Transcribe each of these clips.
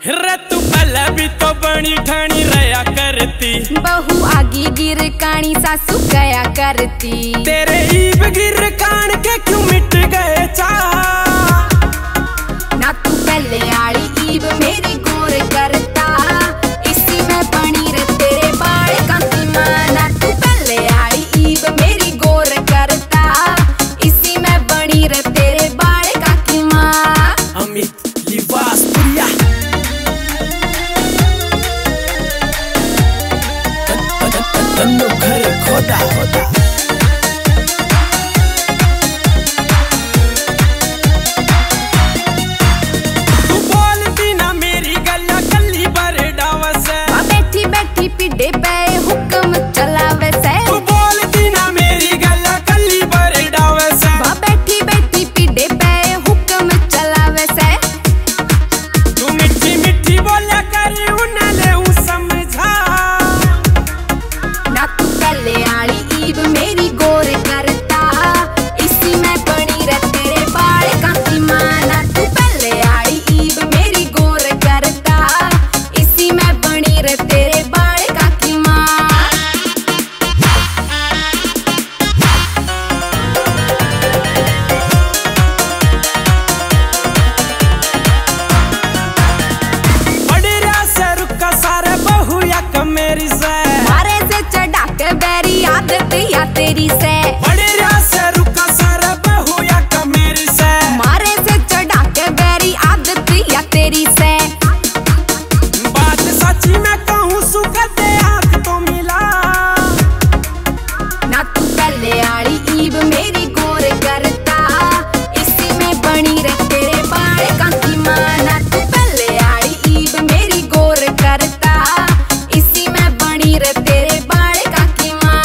रे तू पहले भी तो बनी ठानी रहा करती, बहू आगी गिर कानी सासू गया करती। तेरे ईब गिर कान के क्यों मिट गए चा? ना तू पहले आड़ी ईब मेरी गोर करता, इसी में बनी रे तेरे बाल कांती मां। ना तू पहले आड़ी ईब मेरी गोर करता, इसी में बनी रे तेरे बाल काकी मां। अमित लिबास प्रिया तन्नू घर खोदा खोदा तू बोलती ना मेरी गल्ला कल्ली पर डावस है। बैठी बैठी पिड्डे पे हुक्म चलावे से। तू बोलती ना मेरी गल्ला कल्ली पर डावस है। बैठी बैठी पिड्डे पे हुक्म चलावे से। तू मिठी मिठी बोला करे उन्हें ले समझा। ना तू पहले आड़ी ईब मेरी गोर करता, इसी में बनी रे तेरे बाल कांती मां। ना तू पहले आड़ी ईब मेरी गोर करता, इसी में बनी रे तेरे बाल काकी मां। बड़ी से रुका सारे बहु या कमेरी से। मारे से चढ़ा के बैरी आदत या तेरी से। बड़ी से रुका सारे बहु या कमेरी से। मारे से चढ़ा के बैरी आदत या तेरी से। बात सच्ची मैं कहूँ सुखते आँख तो मिला। ना तू पहले आड़ी ईब मेरी गोर करता, इसी में बनी रे तेरे बाल कांती मां। ना तू पहले आड़ी ईब मेरी गोर करता, इसी में बनी रे तेरे बाल काकी मां।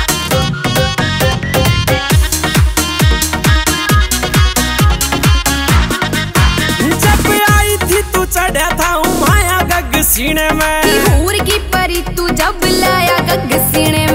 जब आई थी तू चढ़ा था माया गग सीने में। हूर की परी तू जब लाया गग सीने